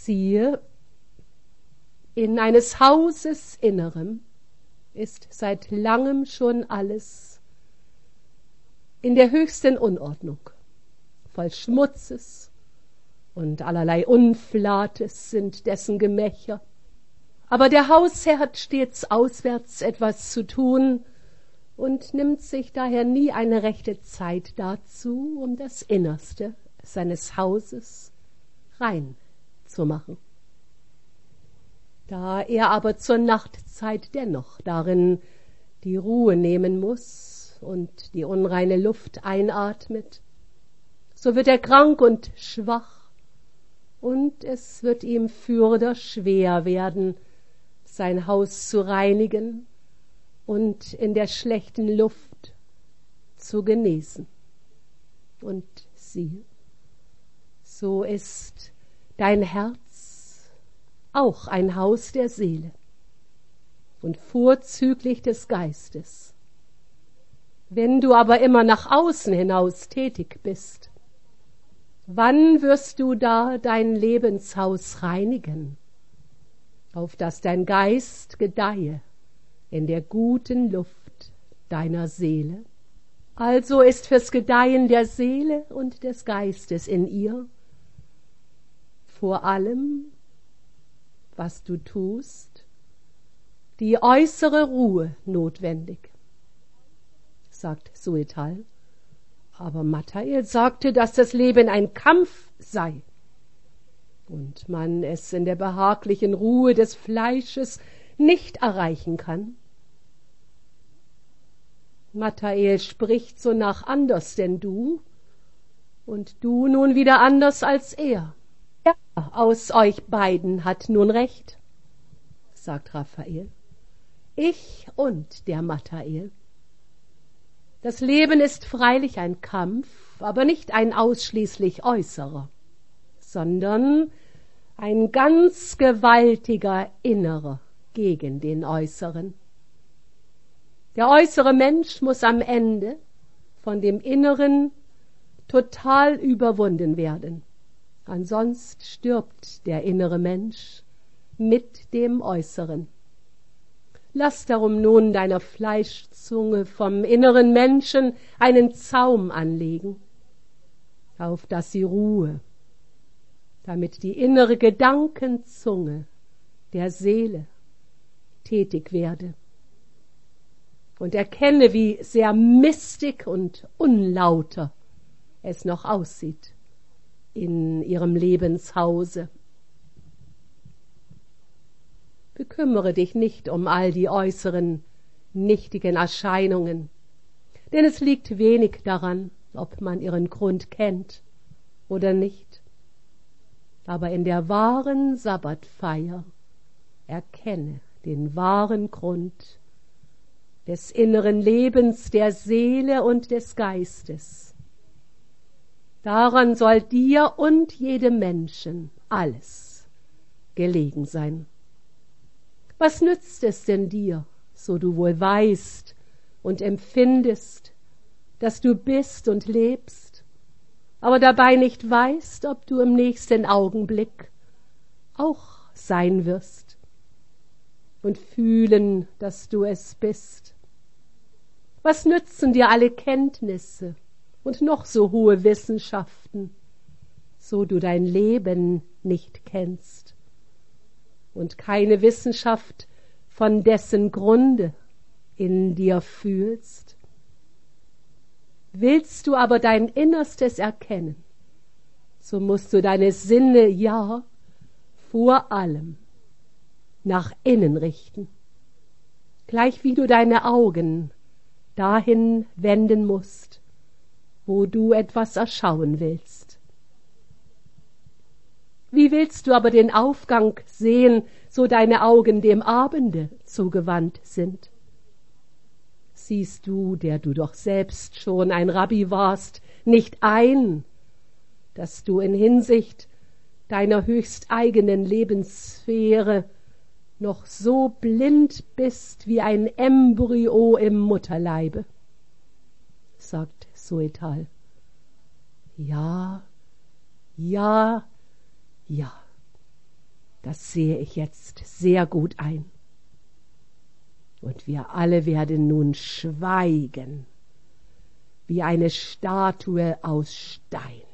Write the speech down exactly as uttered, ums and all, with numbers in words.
Siehe, in eines Hauses Innerem ist seit langem schon alles in der höchsten Unordnung, voll Schmutzes und allerlei Unflates sind dessen Gemächer. Aber der Hausherr hat stets auswärts etwas zu tun und nimmt sich daher nie eine rechte Zeit dazu, um das Innerste seines Hauses rein zu machen. Da er aber zur Nachtzeit dennoch darin die Ruhe nehmen muss und die unreine Luft einatmet, so wird er krank und schwach, und es wird ihm fürder schwer werden, sein Haus zu reinigen und in der schlechten Luft zu genesen. Und siehe, so ist dein Herz auch ein Haus der Seele und vorzüglich des Geistes. Wenn du aber immer nach außen hinaus tätig bist, wann wirst du da dein Lebenshaus reinigen, auf dass dein Geist gedeihe in der guten Luft deiner Seele? Also ist fürs Gedeihen der Seele und des Geistes in ihr vor allem, was du tust, die äußere Ruhe notwendig, sagt Suetal. Aber Mathael sagte, dass das Leben ein Kampf sei und man es in der behaglichen Ruhe des Fleisches nicht erreichen kann. Mathael spricht so nach anders denn du, und du nun wieder anders als er. Ja, aus euch beiden hat nun recht, sagt Raphael. Ich und der Mathael. Das Leben ist freilich ein Kampf, aber nicht ein ausschließlich äußerer, sondern ein ganz gewaltiger innerer gegen den äußeren. Der äußere Mensch muss am Ende von dem Inneren total überwunden werden. Ansonsten stirbt der innere Mensch mit dem Äußeren. Lass darum nun deiner Fleischzunge vom inneren Menschen einen Zaum anlegen, auf dass sie ruhe, damit die innere Gedankenzunge der Seele tätig werde und erkenne, wie sehr mistig und unlauter es noch aussieht in ihrem Lebenshause. Bekümmere dich nicht um all die äußeren, nichtigen Erscheinungen, denn es liegt wenig daran, ob man ihren Grund kennt oder nicht. Aber in der wahren Sabbatfeier erkenne den wahren Grund des inneren Lebens der Seele und des Geistes. Daran soll dir und jedem Menschen alles gelegen sein. Was nützt es denn dir, so du wohl weißt und empfindest, dass du bist und lebst, aber dabei nicht weißt, ob du im nächsten Augenblick auch sein wirst und fühlen, dass du es bist? Was nützen dir alle Kenntnisse und noch so hohe Wissenschaften, so du dein Leben nicht kennst und keine Wissenschaft von dessen Grunde in dir fühlst? Willst du aber dein Innerstes erkennen, so musst du deine Sinne ja vor allem nach innen richten, gleich wie du deine Augen dahin wenden musst, wo du etwas erschauen willst. Wie willst du aber den Aufgang sehen, so deine Augen dem Abende zugewandt sind? Siehst du, der du doch selbst schon ein Rabbi warst, nicht ein, dass du in Hinsicht deiner höchst eigenen Lebenssphäre noch so blind bist wie ein Embryo im Mutterleibe? Sagt Suetal. Ja, ja, ja. Das sehe ich jetzt sehr gut ein. Und wir alle werden nun schweigen, wie eine Statue aus Stein.